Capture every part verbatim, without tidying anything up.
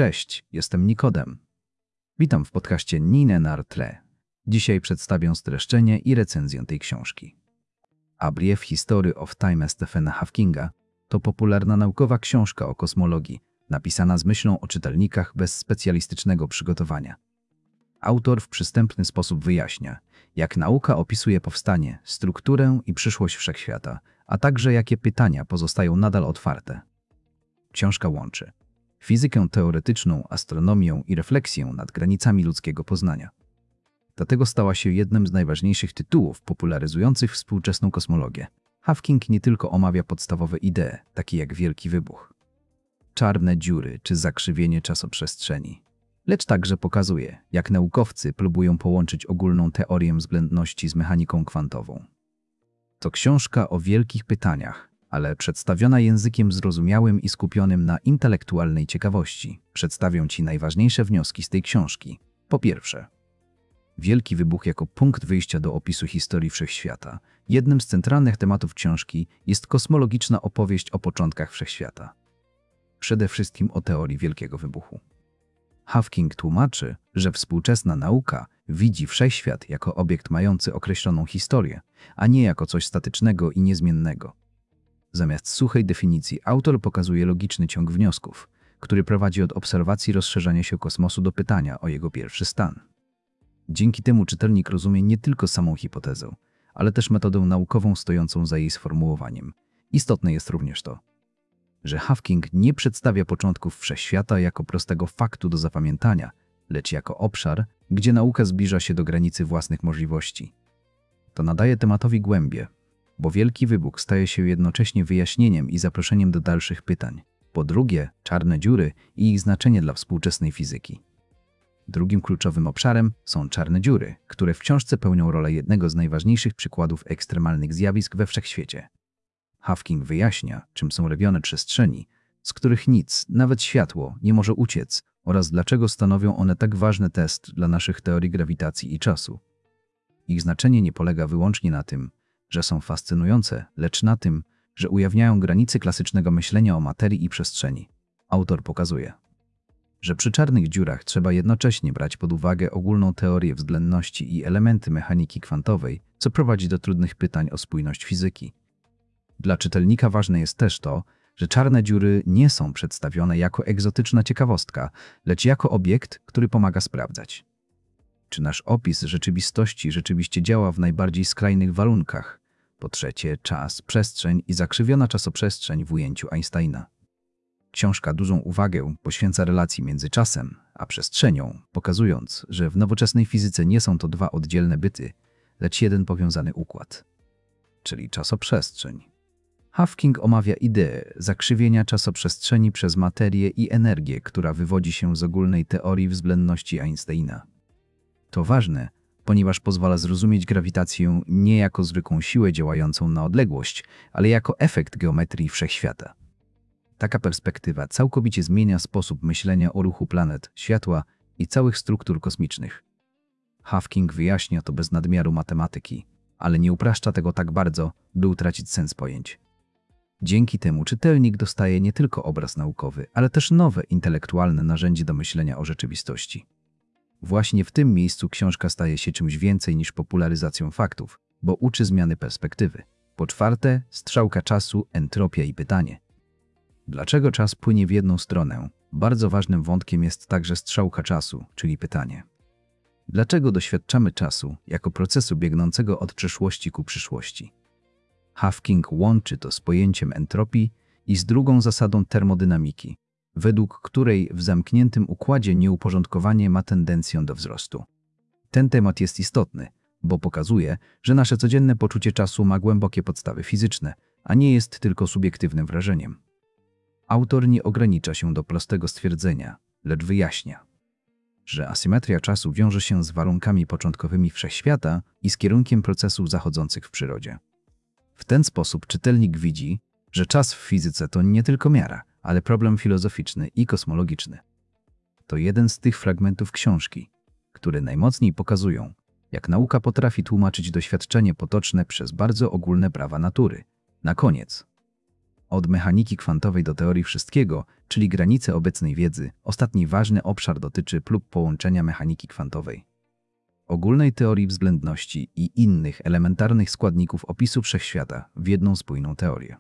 Cześć, jestem Nikodem. Witam w podcaście Nine nar tle. Dzisiaj przedstawię streszczenie i recenzję tej książki. A Brief History of Time Stephena Hawkinga to popularna naukowa książka o kosmologii, napisana z myślą o czytelnikach bez specjalistycznego przygotowania. Autor w przystępny sposób wyjaśnia, jak nauka opisuje powstanie, strukturę i przyszłość wszechświata, a także jakie pytania pozostają nadal otwarte. Książka łączy fizykę teoretyczną, astronomię i refleksję nad granicami ludzkiego poznania. Dlatego stała się jednym z najważniejszych tytułów popularyzujących współczesną kosmologię. Hawking nie tylko omawia podstawowe idee, takie jak Wielki Wybuch, czarne dziury czy zakrzywienie czasoprzestrzeni, lecz także pokazuje, jak naukowcy próbują połączyć ogólną teorię względności z mechaniką kwantową. To książka o wielkich pytaniach, ale przedstawiona językiem zrozumiałym i skupionym na intelektualnej ciekawości. Przedstawię Ci najważniejsze wnioski z tej książki. Po pierwsze, Wielki Wybuch jako punkt wyjścia do opisu historii wszechświata. Jednym z centralnych tematów książki jest kosmologiczna opowieść o początkach wszechświata. Przede wszystkim o teorii Wielkiego Wybuchu. Hawking tłumaczy, że współczesna nauka widzi wszechświat jako obiekt mający określoną historię, a nie jako coś statycznego i niezmiennego. Zamiast suchej definicji, autor pokazuje logiczny ciąg wniosków, który prowadzi od obserwacji rozszerzania się kosmosu do pytania o jego pierwszy stan. Dzięki temu czytelnik rozumie nie tylko samą hipotezę, ale też metodę naukową stojącą za jej sformułowaniem. Istotne jest również to, że Hawking nie przedstawia początków wszechświata jako prostego faktu do zapamiętania, lecz jako obszar, gdzie nauka zbliża się do granicy własnych możliwości. To nadaje tematowi głębię, bo Wielki Wybuch staje się jednocześnie wyjaśnieniem i zaproszeniem do dalszych pytań. Po drugie, czarne dziury i ich znaczenie dla współczesnej fizyki. Drugim kluczowym obszarem są czarne dziury, które w książce pełnią rolę jednego z najważniejszych przykładów ekstremalnych zjawisk we wszechświecie. Hawking wyjaśnia, czym są rewione przestrzeni, z których nic, nawet światło, nie może uciec, oraz dlaczego stanowią one tak ważny test dla naszych teorii grawitacji i czasu. Ich znaczenie nie polega wyłącznie na tym, że są fascynujące, lecz na tym, że ujawniają granice klasycznego myślenia o materii i przestrzeni. Autor pokazuje, że przy czarnych dziurach trzeba jednocześnie brać pod uwagę ogólną teorię względności i elementy mechaniki kwantowej, co prowadzi do trudnych pytań o spójność fizyki. Dla czytelnika ważne jest też to, że czarne dziury nie są przedstawione jako egzotyczna ciekawostka, lecz jako obiekt, który pomaga sprawdzać, czy nasz opis rzeczywistości rzeczywiście działa w najbardziej skrajnych warunkach. Po trzecie, czas, przestrzeń i zakrzywiona czasoprzestrzeń w ujęciu Einsteina. Książka dużą uwagę poświęca relacji między czasem a przestrzenią, pokazując, że w nowoczesnej fizyce nie są to dwa oddzielne byty, lecz jeden powiązany układ, czyli czasoprzestrzeń. Hawking omawia ideę zakrzywienia czasoprzestrzeni przez materię i energię, która wywodzi się z ogólnej teorii względności Einsteina. To ważne, ponieważ pozwala zrozumieć grawitację nie jako zwykłą siłę działającą na odległość, ale jako efekt geometrii wszechświata. Taka perspektywa całkowicie zmienia sposób myślenia o ruchu planet, światła i całych struktur kosmicznych. Hawking wyjaśnia to bez nadmiaru matematyki, ale nie upraszcza tego tak bardzo, by utracić sens pojęć. Dzięki temu czytelnik dostaje nie tylko obraz naukowy, ale też nowe intelektualne narzędzie do myślenia o rzeczywistości. Właśnie w tym miejscu książka staje się czymś więcej niż popularyzacją faktów, bo uczy zmiany perspektywy. Po czwarte, strzałka czasu, entropia i pytanie. Dlaczego czas płynie w jedną stronę? Bardzo ważnym wątkiem jest także strzałka czasu, czyli pytanie. Dlaczego doświadczamy czasu jako procesu biegnącego od przeszłości ku przyszłości? Hawking łączy to z pojęciem entropii i z drugą zasadą termodynamiki, według której w zamkniętym układzie nieuporządkowanie ma tendencję do wzrostu. Ten temat jest istotny, bo pokazuje, że nasze codzienne poczucie czasu ma głębokie podstawy fizyczne, a nie jest tylko subiektywnym wrażeniem. Autor nie ogranicza się do prostego stwierdzenia, lecz wyjaśnia, że asymetria czasu wiąże się z warunkami początkowymi wszechświata i z kierunkiem procesów zachodzących w przyrodzie. W ten sposób czytelnik widzi, że czas w fizyce to nie tylko miara, ale problem filozoficzny i kosmologiczny. To jeden z tych fragmentów książki, które najmocniej pokazują, jak nauka potrafi tłumaczyć doświadczenie potoczne przez bardzo ogólne prawa natury. Na koniec, Od mechaniki kwantowej do teorii wszystkiego, czyli granice obecnej wiedzy, ostatni ważny obszar dotyczy prób połączenia mechaniki kwantowej, ogólnej teorii względności i innych elementarnych składników opisu wszechświata w jedną spójną teorię.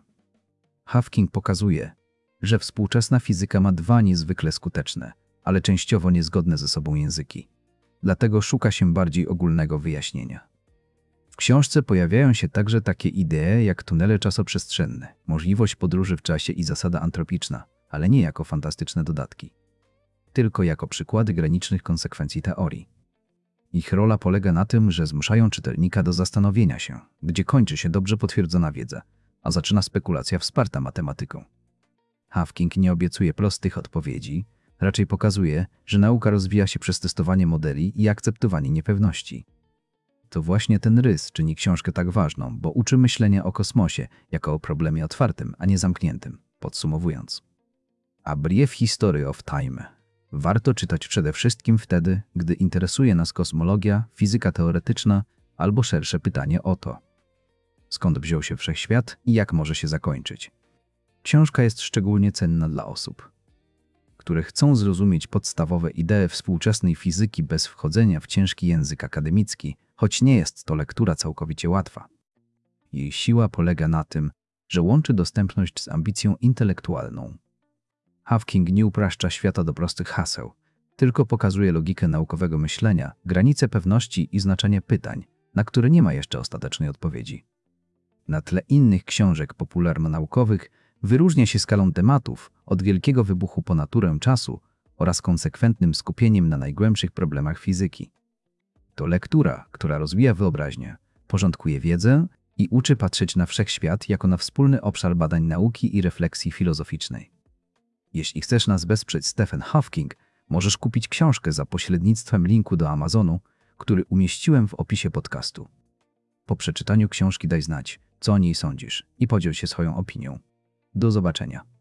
Hawking pokazuje, że współczesna fizyka ma dwa niezwykle skuteczne, ale częściowo niezgodne ze sobą języki. Dlatego szuka się bardziej ogólnego wyjaśnienia. W książce pojawiają się także takie idee jak tunele czasoprzestrzenne, możliwość podróży w czasie i zasada antropiczna, ale nie jako fantastyczne dodatki, tylko jako przykłady granicznych konsekwencji teorii. Ich rola polega na tym, że zmuszają czytelnika do zastanowienia się, gdzie kończy się dobrze potwierdzona wiedza, a zaczyna spekulacja wsparta matematyką. Hawking nie obiecuje prostych odpowiedzi, raczej pokazuje, że nauka rozwija się przez testowanie modeli i akceptowanie niepewności. To właśnie ten rys czyni książkę tak ważną, bo uczy myślenia o kosmosie jako o problemie otwartym, a nie zamkniętym. Podsumowując. A Brief History of Time warto czytać przede wszystkim wtedy, gdy interesuje nas kosmologia, fizyka teoretyczna albo szersze pytanie o to, skąd wziął się wszechświat i jak może się zakończyć. Książka jest szczególnie cenna dla osób, które chcą zrozumieć podstawowe idee współczesnej fizyki bez wchodzenia w ciężki język akademicki, choć nie jest to lektura całkowicie łatwa. Jej siła polega na tym, że łączy dostępność z ambicją intelektualną. Hawking nie upraszcza świata do prostych haseł, tylko pokazuje logikę naukowego myślenia, granice pewności i znaczenie pytań, na które nie ma jeszcze ostatecznej odpowiedzi. Na tle innych książek popularno-naukowych wyróżnia się skalą tematów, od wielkiego wybuchu po naturę czasu oraz konsekwentnym skupieniem na najgłębszych problemach fizyki. To lektura, która rozwija wyobraźnię, porządkuje wiedzę i uczy patrzeć na wszechświat jako na wspólny obszar badań nauki i refleksji filozoficznej. Jeśli chcesz nas wesprzeć Stephen Hawking, możesz kupić książkę za pośrednictwem linku do Amazonu, który umieściłem w opisie podcastu. Po przeczytaniu książki daj znać, co o niej sądzisz i podziel się swoją opinią. Do zobaczenia.